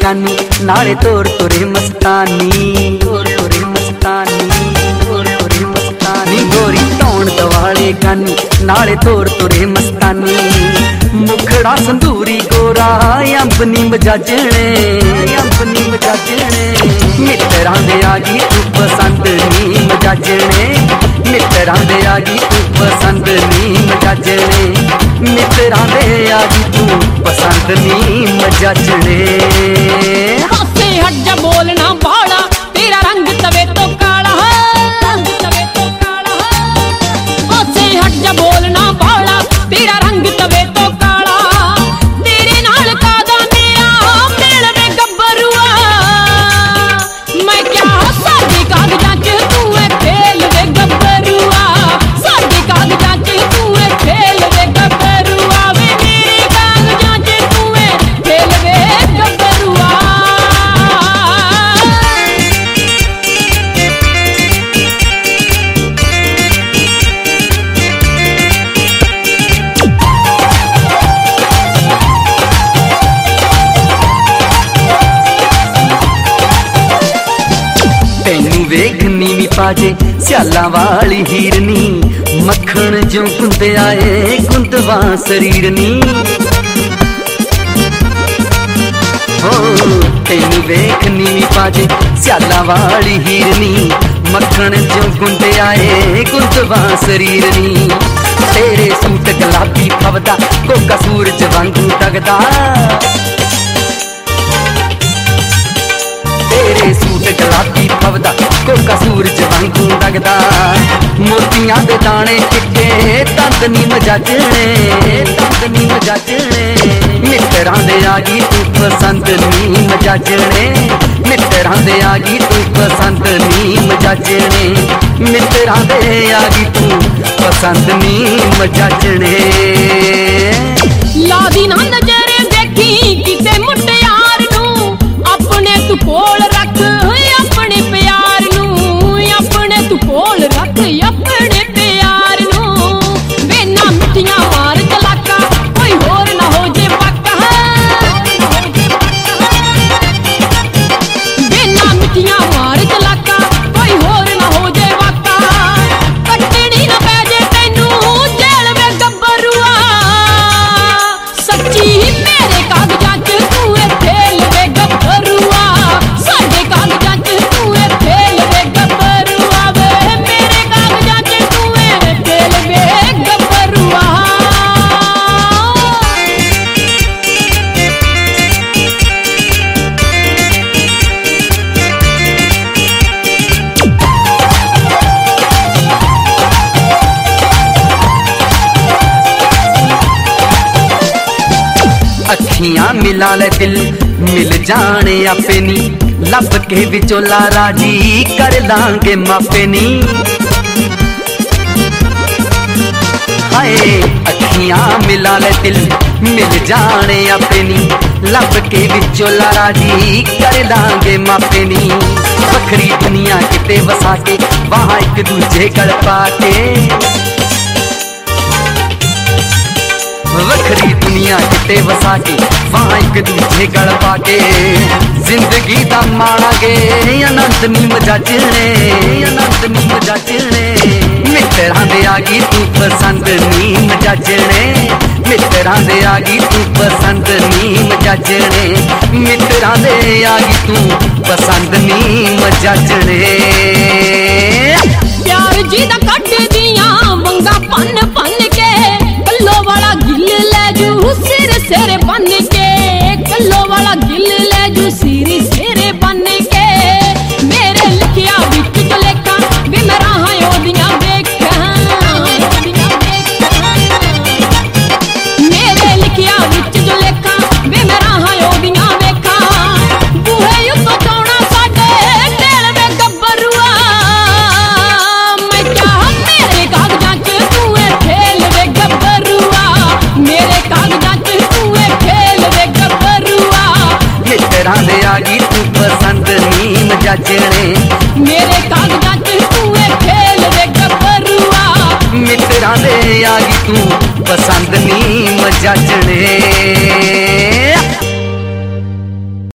गानी नाले तोर तुरे मस्तानी, तोर तुरे मस्तानी, तोर तुरे मस्तानी। गोरी तौण दवाले गानी नाले तोर तुरे मस्तानी। मुखड़ा संदूरी गोरा अंबनी मजाजणे, अंबनी मजाजणे। मित्तरां दे आगी तू पसंद नी मजाजणे, मित्तरां दे आगी तू पसंद नी मजाजणे। मित्तरां दे आगी तू पसंद नी मजाजणे। हासे हट जा बोलना बाला, तेरा रंग तवे तो काला, रंग तवे तो काला। हासे हट जा बोलना बाला, तेरा रंग तवे तो काला। तेरे नाल कादा मेरा मेल वे गब्बरुआ, मैं क्या साडे कागजां च तू है खेल वे गब्बरुआ, साडे कागजां च तू है खेल वे गब्बरुआ। वे मेरे कागजां च तू है खेल वे गब्बरुआ। तैनू वेखनी नी पाजे स्यालां वाली हीरनी, मक्खण जो गुंदे आए गुंदवा शरीरनी। हो तैनू वेखनी नी पाजे स्यालां वाली हीरनी, मक्खण जो गुंदे आए गुंदवा शरीरनी। तेरे सूट गुलाबी फवदा कोका सूरज वांगू दगदा, तेरे सूट गुलाबी फवदा कोका सूरज वांगू दगदा। मोतियां दे दाने चिट्टे दंद नी मजाजणे, दंद नी मजाजणे। मित्तरां दे आगी तू पसंद नी मजाजणे, मित्तरां दे आगी तू पसंद नी मजाजणे। मित्तरां दे आगी तू पसंद नी मजाजणे। लादी ना नजर देखी किसे मुटियार नू, अपने तू कोल रख अपने प्यार नू, अपने तू कोल रख अपने प्यार नू। वे ना मिठियां मार चलाका कोई होर ना हो जे पक्का, वे ना मिठियां मार चलाका कोई होर ना हो जे वाका। कटनी ना पै जे तैनू जेल वे गब्बरुआ, सच्ची मेरे कागजां च तू है खेल वे गब्बरुआ, साडे कागजां च तू है खेल वे गब्बरुआ। वे मेरे कागजां च तू है खेल वे गब्बरुआ। अखियां मिला ले दिल मिल जाने आपे नी, लब के विचोला राजी कर लांगे मापे नी। हाय अखियां मिला ले दिल मिल जाने आपे नी, लब के विचोला राजी कर लांगे मापे नी। वखरी दुनिया किते वसा के वहां एक दूजे गल पाके, वखरी दुनिया किते वसा के वहां एक दूजे गल पाके। जिंदगी दा माणा गे अनंत नी मजाजणे, अनंत नी मजाजणे। मित्तरां दे आगी तू पसंद नी मजाजणे, मित्तरां दे आगी तू पसंद नी मजाजणे। मित्तरां दे आगी तू पसंद नी मजाजणे। प्यार जी दा कट दियां वंगा पन पन के, कल्लो वाला गिल ले जू सिर सिर बन के, कल्लो वाला गिल ले जू सिर सिर बन के। मेरे लिखिया विच जो लेखा वे मैं राहां ओदियां वेखां, मेरे लिखिया विच जो लेखा वे मैं राहां ओदियां वेखां। बूहे उत्तों चौना साडे ढेल वे गब्बरुआ, मैं क्या मेरे कागजां च तू है खेल वे गब्बरुआ, मेरे कागजां च तू है खेल वे गब्बरुआ। मित्तरां दे आगी तू पसंद नी मजाजणे, मेरे कागजां च तू है खेल वे गब्बरुआ। मित्तरां दे आगी तू पसंद नी मजाजणे।